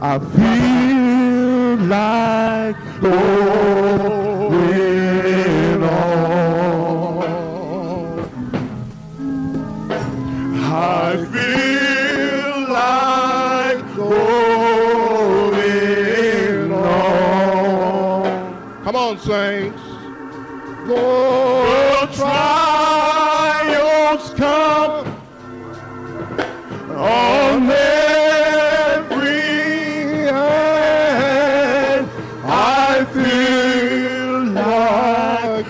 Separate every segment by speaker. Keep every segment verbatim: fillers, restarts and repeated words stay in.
Speaker 1: I feel like going on. I feel like going on. Come on, saints. The trials come on every hand. I feel like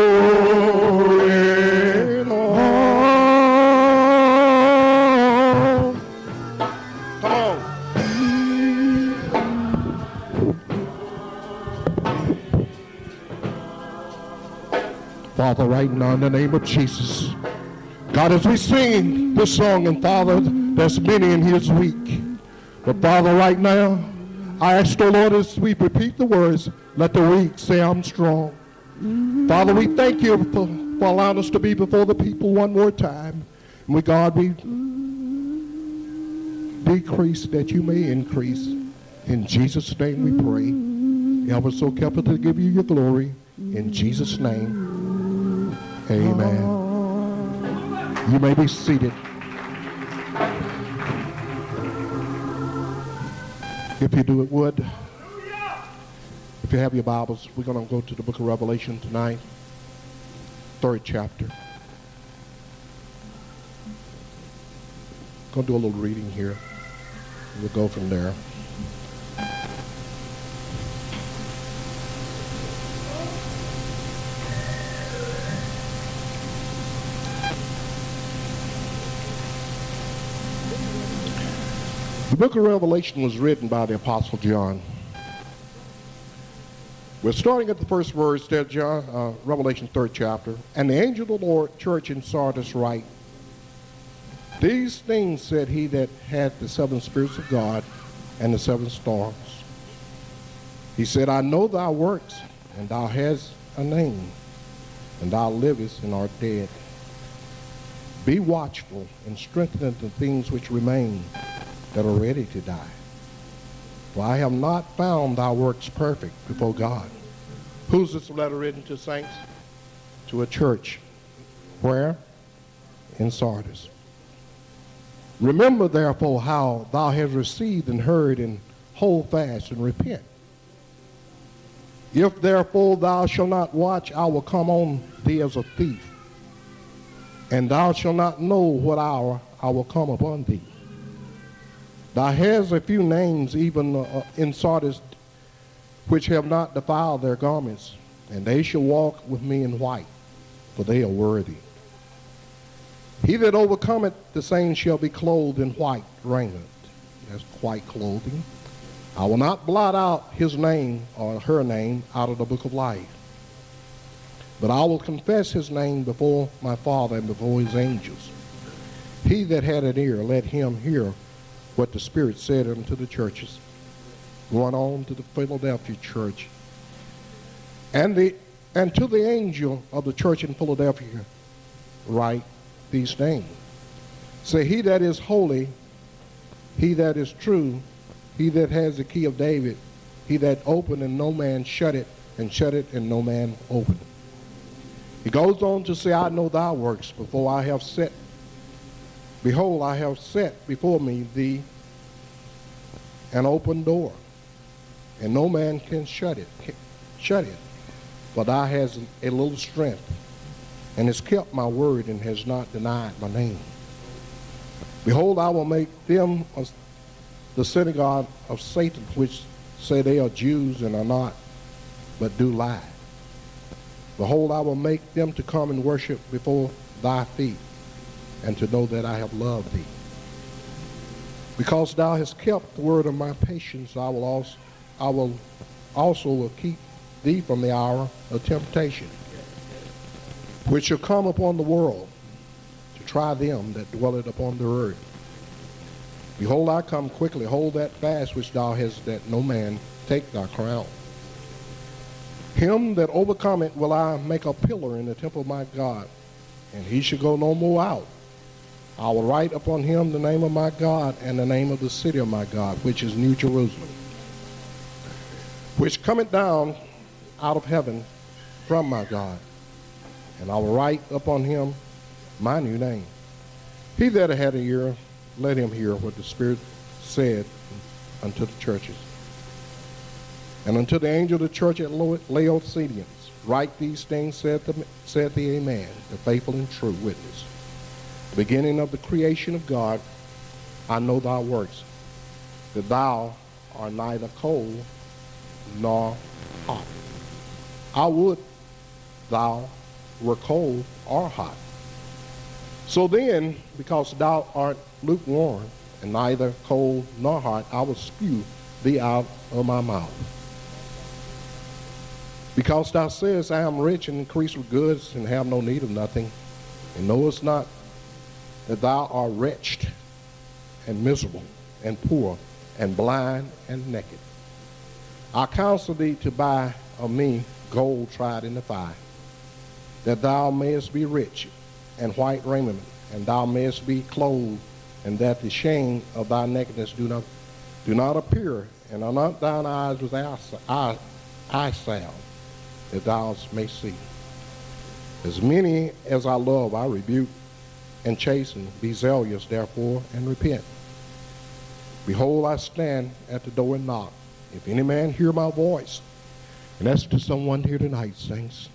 Speaker 1: going on. Come on. Father, right now in the name of Jesus, God, as we sing this song, and Father, there's many in here this week, but Father, right now, I ask the Lord as we repeat the words, let the weak say I'm strong. Father, we thank you for, for allowing us to be before the people one more time. And we, God, we decrease that you may increase. In Jesus' name we pray. Help us so careful to give you your glory. In Jesus' name. Amen. You may be seated. If you do it would, if you have your Bibles, we're going to go to the book of Revelation tonight, third chapter. Going to do a little reading here. We'll go from there. The book of Revelation was written by the Apostle John. We're starting at the first verse there, John, uh, Revelation third chapter. And the angel of the Lord, church in Sardis, write, these things said he that had the seven spirits of God and the seven stars. He said, I know thy works, and thou hast a name, and thou livest and art dead. Be watchful and strengthen the things which remain, that are ready to die. For I have not found thy works perfect before God. Who's this letter written to, saints? To a church. Where? In Sardis. Remember therefore how thou hast received and heard, and hold fast and repent. If therefore thou shalt not watch, I will come on thee as a thief, and thou shalt not know what hour I will come upon thee. Thou hast a few names even uh, in Sardis, which have not defiled their garments, and they shall walk with me in white, for they are worthy. He that overcometh, the same shall be clothed in white raiment. That's white clothing. I will not blot out his name or her name out of the book of life, but I will confess his name before my Father and before his angels. He that had an ear, let him hear what the Spirit said unto the churches. Going on to the Philadelphia church. And the and to the angel of the church in Philadelphia write these things. Say, he that is holy, he that is true, he that has the key of David, he that opened and no man shut it, and shut it and no man opened. He goes on to say, I know thy works before I have set Behold, I have set before me thee an open door, and no man can shut it. Shut it. For thou hast a little strength, and hast kept my word, and has not denied my name. Behold, I will make them the synagogue of Satan, which say they are Jews and are not, but do lie. Behold, I will make them to come and worship before thy feet, and to know that I have loved thee. Because thou hast kept the word of my patience, I will also, I will also will keep thee from the hour of temptation, which shall come upon the world to try them that dwelleth upon the earth. Behold, I come quickly. Hold that fast which thou hast, that no man take thy crown. Him that overcometh will I make a pillar in the temple of my God, and he shall go no more out. I will write upon him the name of my God and the name of the city of my God, which is New Jerusalem, which cometh down out of heaven from my God. And I will write upon him my new name. He that had an ear, let him hear what the Spirit said unto the churches. And unto the angel of the church at Laodiceans, write these things, said the, said the Amen, the faithful and true witness. The beginning of the creation of God, I know thy works, that thou art neither cold nor hot. I would thou were cold or hot. So then, because thou art lukewarm, and neither cold nor hot, I will spew thee out of my mouth. Because thou sayest, I am rich and increase with goods, and have no need of nothing, and knowest not that thou art wretched, and miserable, and poor, and blind, and naked. I counsel thee to buy of me gold tried in the fire, that thou mayest be rich, and white raiment, and thou mayest be clothed, and that the shame of thy nakedness do not do not appear, and anoint thine eyes with eye, eye, eye salve, that thou mayst see. As many as I love, I rebuke and chasten. Be zealous, therefore, and repent. Behold, I stand at the door and knock. If any man hear my voice, and that's to someone here tonight, saints.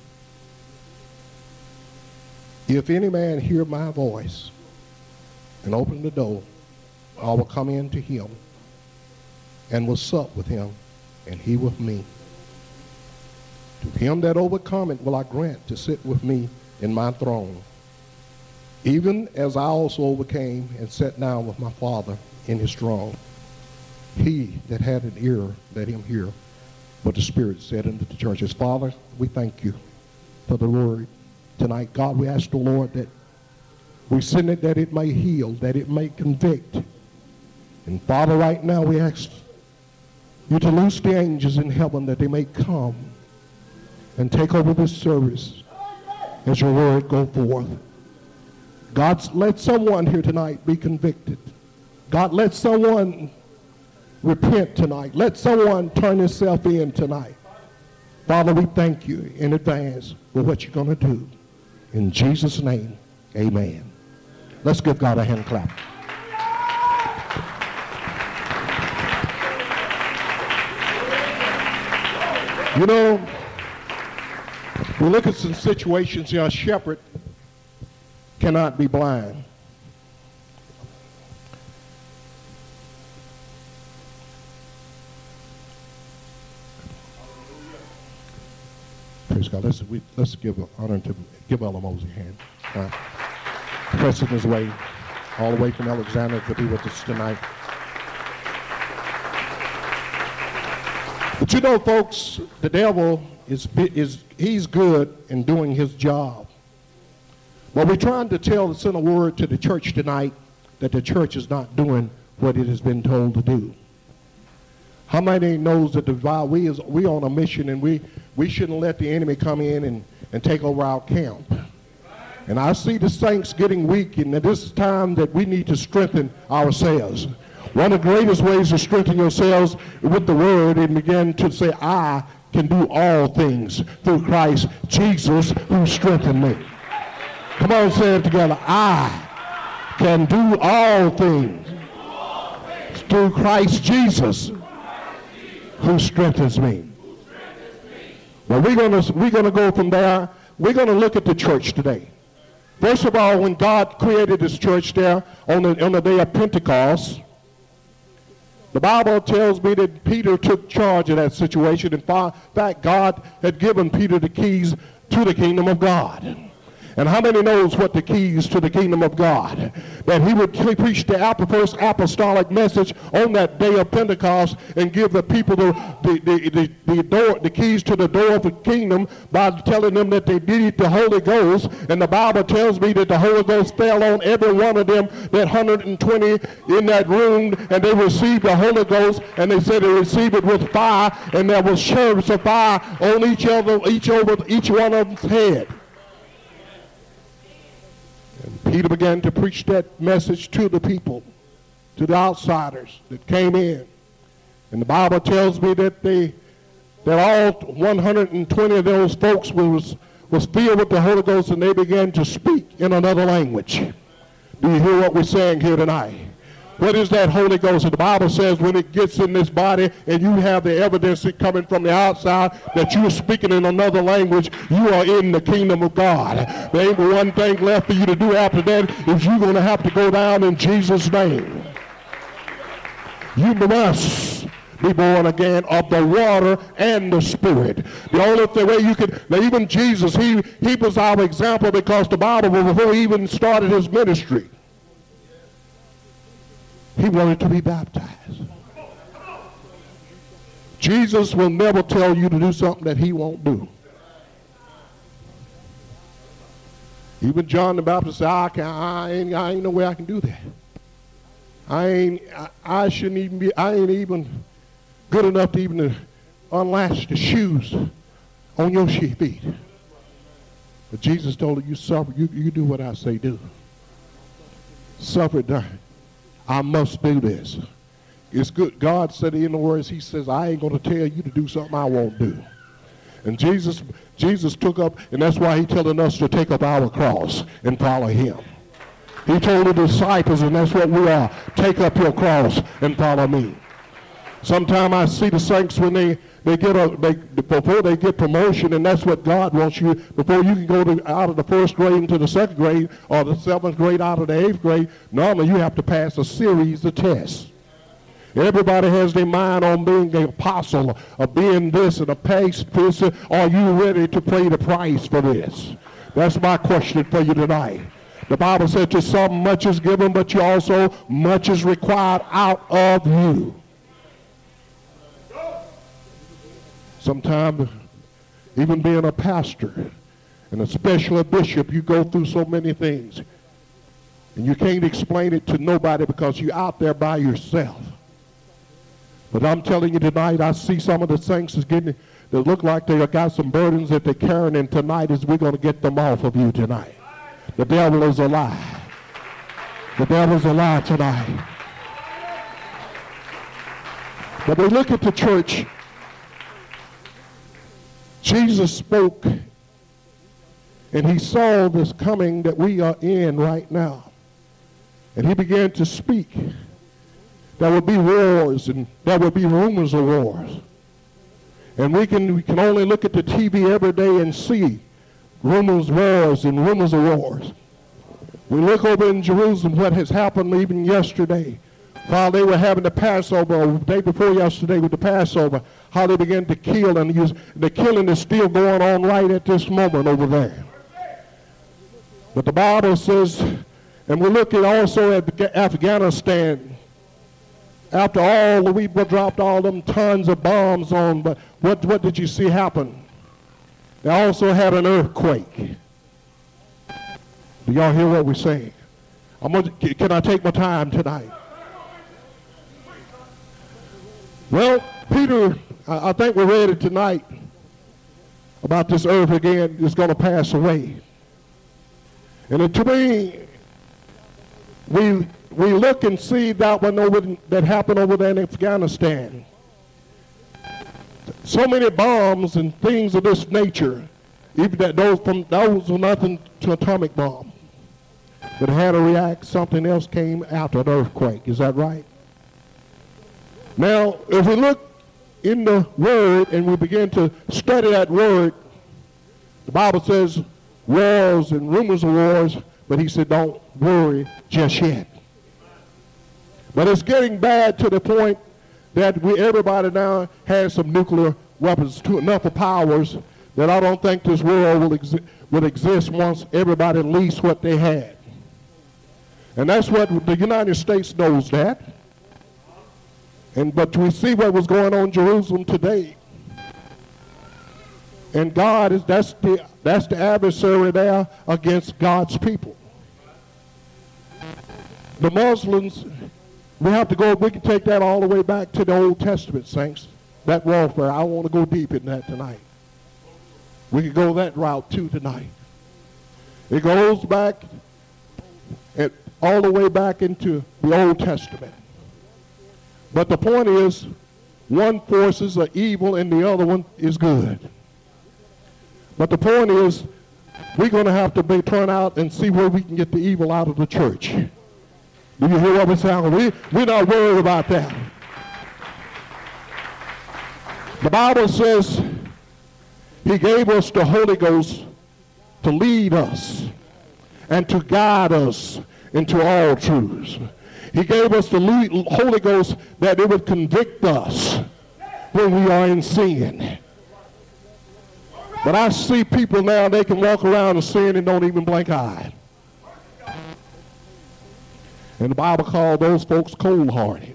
Speaker 1: If any man hear my voice and open the door, I will come in to him and will sup with him, and he with me. To him that overcometh will I grant to sit with me in my throne, even as I also overcame and sat down with my Father in his throne. He that had an ear, let him hear what the Spirit said unto the churches. Father, we thank you for the word tonight. God, we ask the Lord that we send it that it may heal, that it may convict. And Father, right now we ask you to loose the angels in heaven that they may come and take over this service as your word go forth. God, let someone here tonight be convicted. God, let someone repent tonight. Let someone turn himself in tonight. Father, we thank you in advance for what you're going to do. In Jesus' name, amen. Let's give God a hand clap. You know, we look at some situations here. A shepherd cannot be blind. Praise God. Let's, we, let's give honor to, give Ella Mosey a hand. Uh, pressing his way all the way from Alexander to be with us tonight. But you know, folks, the devil is, is he's good in doing his job. But we're trying to tell, send a word to the church tonight that the church is not doing what it has been told to do. How many knows that the we is we on a mission, and we we shouldn't let the enemy come in and, and take over our camp. And I see the saints getting weak, and at this time that we need to strengthen ourselves. One of the greatest ways to strengthen yourselves with the word, and begin to say, I can do all things through Christ Jesus who strengthened me. Come on, say it together. I can do all things through Christ Jesus who strengthens me. Well, we're going to we're going to go from there. We're going to look at the church today. First of all, when God created this church there on the, on the day of Pentecost, the Bible tells me that Peter took charge of that situation. In fact, God had given Peter the keys to the kingdom of God. And how many knows what the keys to the kingdom of God? That he would preach the first apostolic message on that day of Pentecost and give the people the, the, the, the, the, door, the keys to the door of the kingdom by telling them that they needed the Holy Ghost. And the Bible tells me that the Holy Ghost fell on every one of them, that one hundred twenty in that room, and they received the Holy Ghost, and they said they received it with fire, and there was cherubs of fire on each other, each over each one of them's head. Peter began to preach that message to the people, to the outsiders that came in. And the Bible tells me that they, that all one hundred twenty of those folks was, was filled with the Holy Ghost, and they began to speak in another language. Do you hear what we're saying here tonight? What is that Holy Ghost? And the Bible says when it gets in this body and you have the evidence coming from the outside that you are speaking in another language, you are in the kingdom of God. There ain't one thing left for you to do after that is you're going to have to go down in Jesus' name. You must be born again of the water and the Spirit. The only th- way you could, now even Jesus, he, he was our example because the Bible, before he even started his ministry, he wanted to be baptized. Jesus will never tell you to do something that he won't do. Even John the Baptist said, I, can, I, ain't, I ain't no way I can do that. I ain't, I, I shouldn't even be, I ain't even good enough to even to unlatch the shoes on your feet. But Jesus told him, you suffer, you, you do what I say do. Suffer done. I must do this. It's good. God said in the words, he says, I ain't going to tell you to do something I won't do. And Jesus, Jesus took up, and that's why he's telling us to take up our cross and follow him. He told the disciples, and that's what we are, take up your cross and follow me. Sometimes I see the saints when they, they get a, they, before they get promotion, and that's what God wants you, before you can go to, out of the first grade into the second grade, or the seventh grade out of the eighth grade, normally you have to pass a series of tests. Everybody has their mind on being an apostle, or being this and a pastor. Are you ready to pay the price for this? That's my question for you tonight. The Bible said to some much is given, but you also much is required out of you. Sometimes, even being a pastor and especially a bishop, you go through so many things. And you can't explain it to nobody because you're out there by yourself. But I'm telling you tonight, I see some of the saints is getting, that look like they got some burdens that they're carrying, and tonight is we're going to get them off of you tonight. The devil is a lie. The devil's a lie tonight. But they look at the church. Jesus spoke, and he saw this coming that we are in right now. And he began to speak. There will be wars, and there will be rumors of wars. And we can, we can only look at the T V every day and see rumors of wars and rumors of wars. We look over in Jerusalem, what has happened even yesterday. While they were having the Passover, or the day before yesterday with the Passover, how they began to kill, and use, the killing is still going on right at this moment over there. But the Bible says, and we look at also at Afghanistan, after all, we dropped all them tons of bombs on, but what, what did you see happen? They also had an earthquake. Do y'all hear what we're saying? I'm gonna, can I take my time tonight? Well, Peter, I, I think we read it tonight about this earth again is going to pass away. And it, to me, we we look and see that one over that happened over there in Afghanistan. So many bombs and things of this nature, even that those from those were nothing to atomic bomb, but had to react. Something else came after an earthquake. Is that right? Now, if we look in the Word and we begin to study that Word, the Bible says wars and rumors of wars, but he said don't worry just yet. But it's getting bad to the point that we, everybody now has some nuclear weapons, to enough of powers that I don't think this world will, exi- will exist once everybody leaves what they had. And that's what the United States knows that. And but we see what was going on in Jerusalem today. And God is that's the that's the adversary there against God's people. The Muslims, we have to go, we can take that all the way back to the Old Testament, saints. That warfare. I want to go deep in that tonight. We can go that route too tonight. It goes back and all the way back into the Old Testament. But the point is, one force is evil and the other one is good. But the point is, we're going to have to be, turn out and see where we can get the evil out of the church. Do you hear what we're saying? We, we're not worried about that. The Bible says he gave us the Holy Ghost to lead us and to guide us into all truths. He gave us the Holy Ghost that it would convict us when we are in sin. But I see people now, they can walk around and sin and don't even blink an eye. And the Bible called those folks cold-hearted.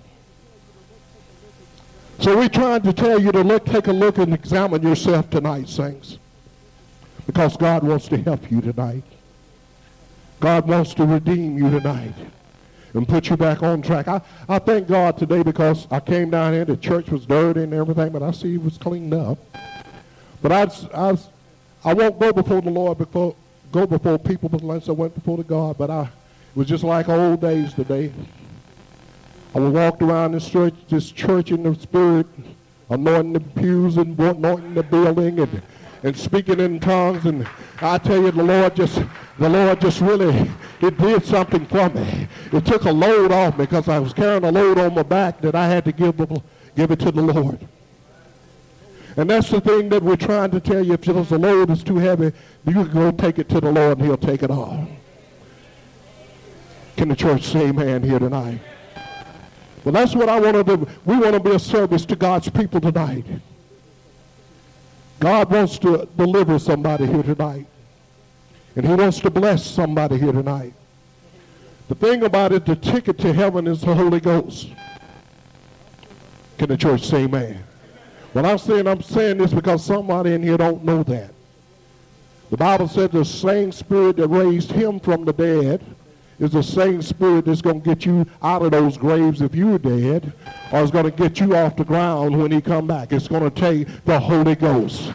Speaker 1: So we're trying to tell you to look, take a look and examine yourself tonight, saints. Because God wants to help you tonight. God wants to redeem you tonight and put you back on track. I, I thank God today because I came down here, the church was dirty and everything, but I see it was cleaned up. But I, I, I won't go before the Lord, before, go before people unless I went before the God, but I, it was just like old days today. I walked around this church, this church in the spirit, anointing the pews and anointing the building and, and speaking in tongues. And I tell you, the Lord just, the Lord just really, it did something for me. It took a load off me because I was carrying a load on my back that I had to give, give it to the Lord. And that's the thing that we're trying to tell you. If the load is too heavy, you can go take it to the Lord and he'll take it off. Can the church say amen here tonight? Well, that's what I want to do. We want to be a service to God's people tonight. God wants to deliver somebody here tonight. And he wants to bless somebody here tonight. The thing about it, the ticket to heaven is the Holy Ghost. Can the church say amen? When I'm saying I'm saying this because somebody in here don't know that. The Bible said the same spirit that raised him from the dead is the same spirit that's going to get you out of those graves if you're dead, or is going to get you off the ground when he come back. It's going to take the Holy Ghost.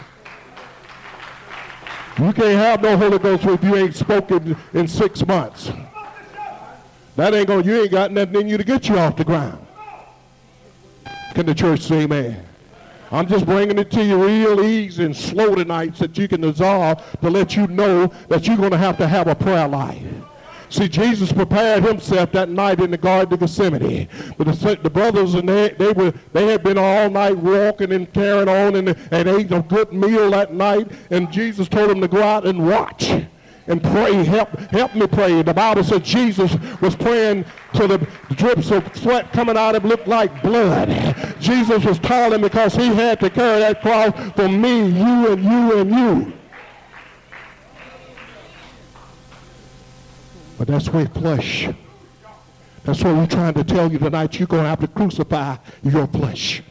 Speaker 1: You can't have no Holy Ghost if you ain't spoken in six months. That ain't going, you ain't got nothing in you to get you off the ground. Can the church say amen? I'm just bringing it to you real easy and slow tonight so that you can dissolve to let you know that you're going to have to have a prayer life. See, Jesus prepared himself that night in the Garden of Gethsemane. But the, the brothers, and they, they, were, they had been all night walking and carrying on and, and ate a good meal that night. And Jesus told them to go out and watch and pray. Help, help me pray. The Bible said Jesus was praying till the drips of sweat coming out of him looked like blood. Jesus was toiling because he had to carry that cross for me, you, and you, and you. But that's with flesh. That's what we're trying to tell you tonight. You're going to have to crucify your flesh.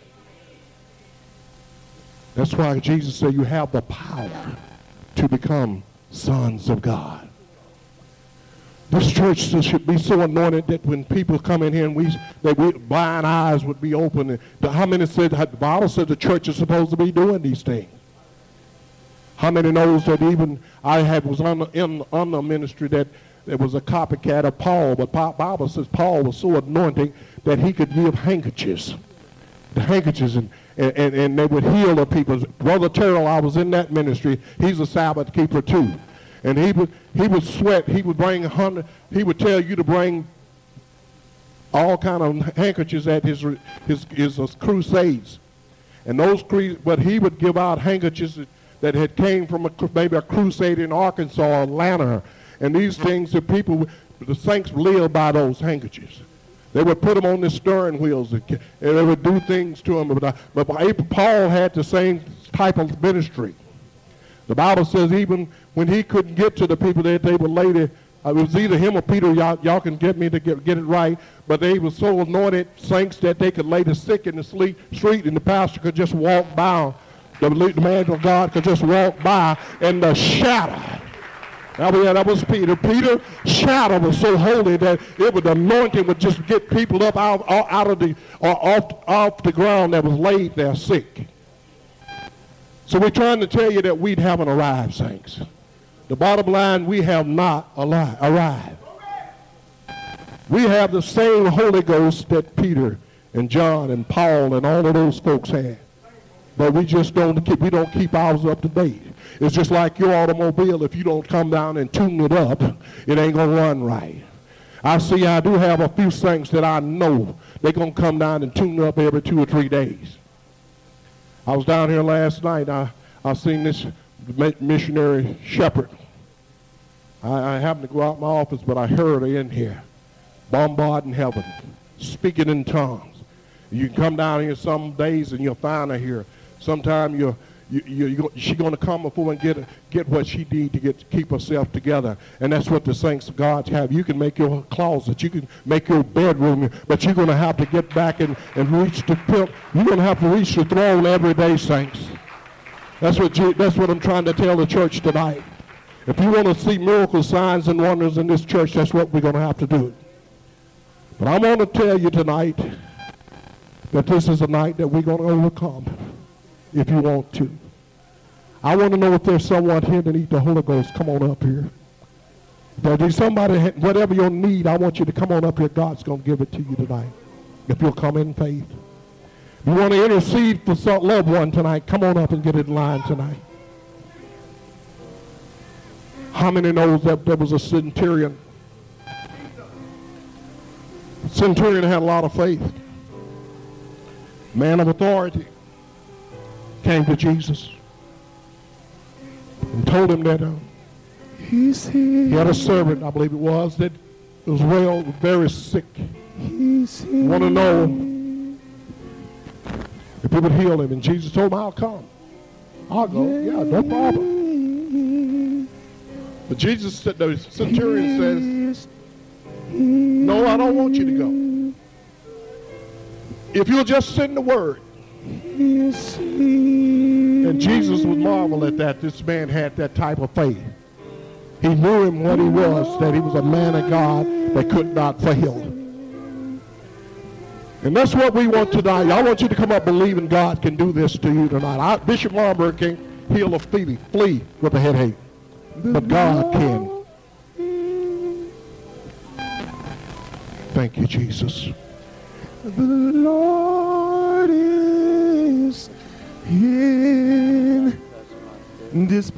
Speaker 1: That's why Jesus said you have the power to become sons of God. This church should be so anointed that when people come in here and we, that we blind eyes would be open. And the, how many said, the Bible said the church is supposed to be doing these things? How many knows that even I had was on the, in, on the ministry that it was a copycat of Paul, but the Bible says Paul was so anointed that he could give handkerchiefs. The handkerchiefs, and, and, and they would heal the people. Brother Terrell, I was in that ministry. He's a Sabbath keeper too. And he would, he would sweat. He would bring a hundred, he would tell you to bring all kind of handkerchiefs at his, his, his, his crusades. And those, but he would give out handkerchiefs that had came from a, maybe a crusade in Arkansas or Atlanta. And these things, the people, the saints live by those handkerchiefs. They would put them on the steering wheels, and, and they would do things to them. But, but Paul had the same type of ministry. The Bible says even when he couldn't get to the people, that they would lay there. It was either him or Peter. Y'all, y'all can get me to get, get it right. But they were so anointed saints that they could lay the sick in the street, and the pastor could just walk by. The man of God could just walk by, and the shadow. That was, that was Peter. Peter's shadow was so holy that it would, the anointing would just get people up out, out of the, or off, off the ground that was laid there sick. So we're trying to tell you that we haven't arrived, saints. The bottom line, we have not arrived. We have the same Holy Ghost that Peter and John and Paul and all of those folks had. But we just don't keep, we don't keep ours up to date. It's just like your automobile. If you don't come down and tune it up, it ain't going to run right. I see I do have a few things that I know they're going to come down and tune up every two or three days. I was down here last night. I, I seen this missionary shepherd. I, I happened to go out of my office, but I heard her in here, bombarding heaven, speaking in tongues. You can come down here some days and you'll find her here. Sometime you're, you, you, you, she's going to come before and get, get what she needs to get to keep herself together. And that's what the saints of God have. You can make your closet. You can make your bedroom. But you're going to have to get back and, and reach the pimp. You're going to have to reach the throne every day, saints. That's what, you, that's what I'm trying to tell the church tonight. If you want to see miracles, signs, and wonders in this church, that's what we're going to have to do. But I want to tell you tonight that this is a night that we're going to overcome if you want to. I want to know if there's someone here that needs the Holy Ghost. Come on up here. If there's somebody, whatever your need, I want you to come on up here. God's going to give it to you tonight if you'll come in faith. If you want to intercede for some loved one tonight, come on up and get in line tonight. How many knows that there was a centurion? The centurion had a lot of faith. Man of authority came to Jesus and told him that uh, he had a servant, I believe it was, that was well, very sick. Want to know if he would heal him. And Jesus told him, I'll come. I'll go. Yeah, no problem. But Jesus said, the centurion says, no, I don't want you to go. If you'll just send the word. And Jesus would marvel at that. This man had that type of faith. He knew him what he was, that he was a man of God that could not fail. And that's what we want tonight. I want you to come up believing God can do this to you tonight. I, Bishop Marbury can heal a flea, flea with a headache. But God can. Thank you, Jesus.
Speaker 2: The Lord is in this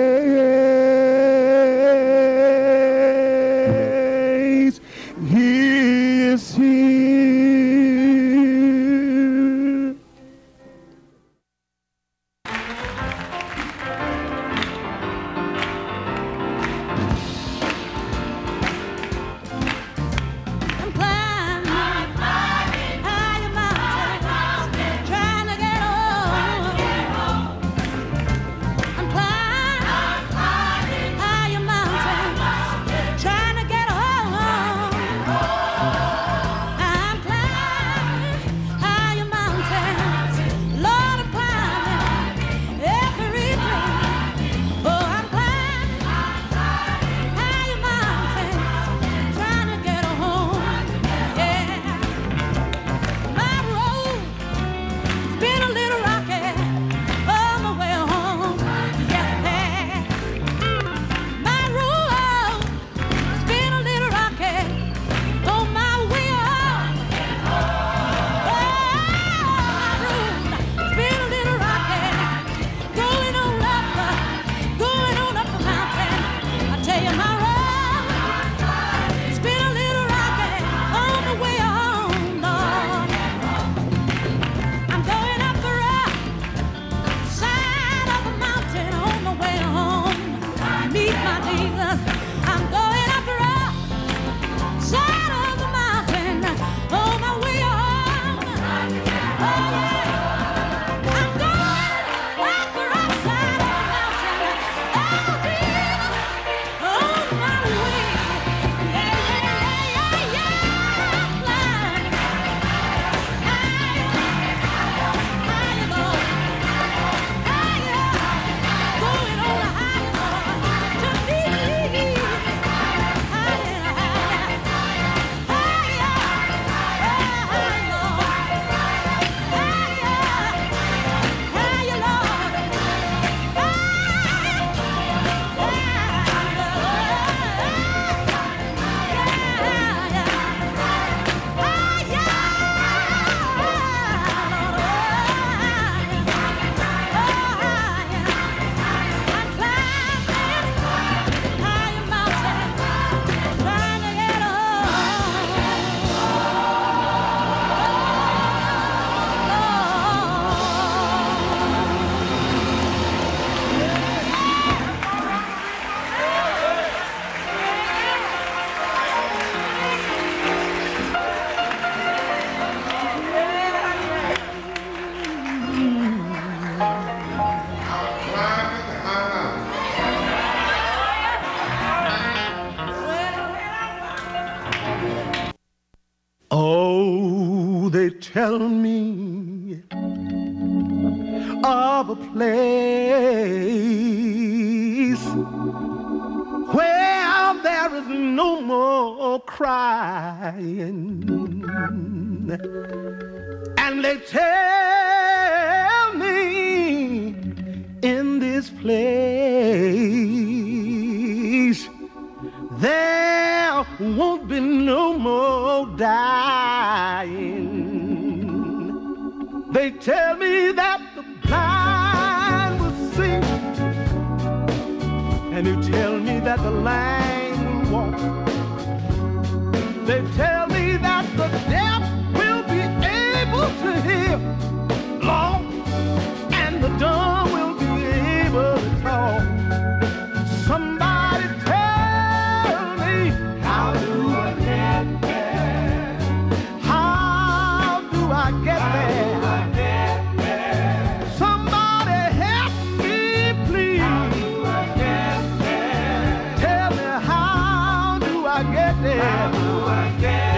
Speaker 2: place. He is here.
Speaker 3: I'm
Speaker 2: tell me of a place where there is no more crying, and they tell me in this place there won't be no more dying. They tell me that the blind will see, and they tell me that the lame will walk. They tell me that the deaf will be able to hear, Lord, and the dumb will be able to talk. Somebody tell me, how do I get there? How do I get there? Somebody help me, please. How do I get there? Tell me, how do I get there? How do I get there?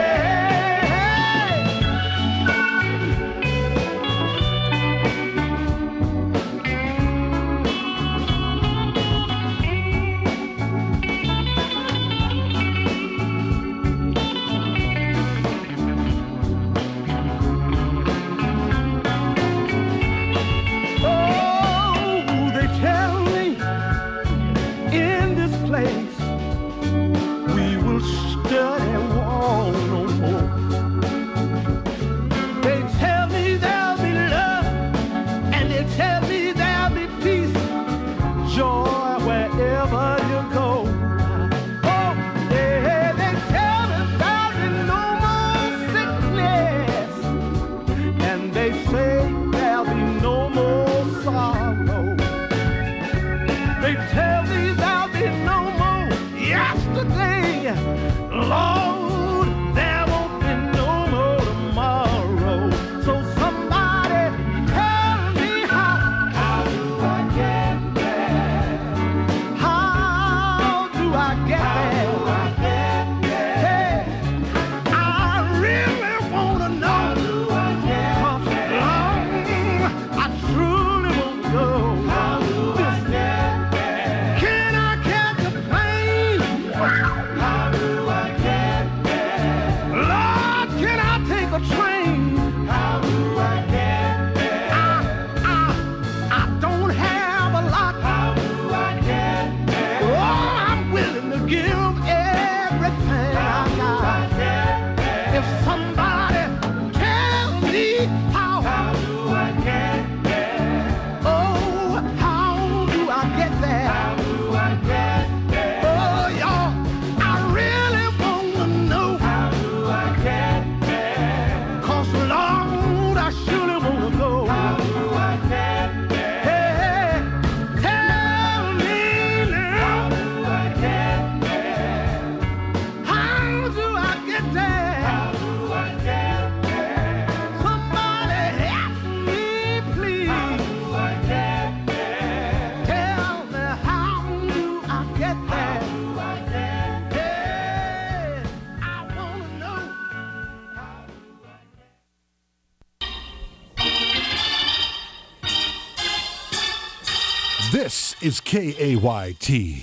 Speaker 3: This is K A Y T,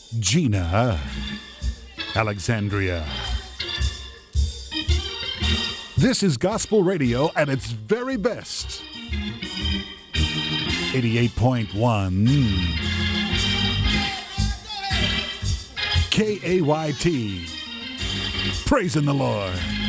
Speaker 3: Gina, Alexandria. This is gospel radio at its very best. eighty-eight point one K A Y T, praising the Lord.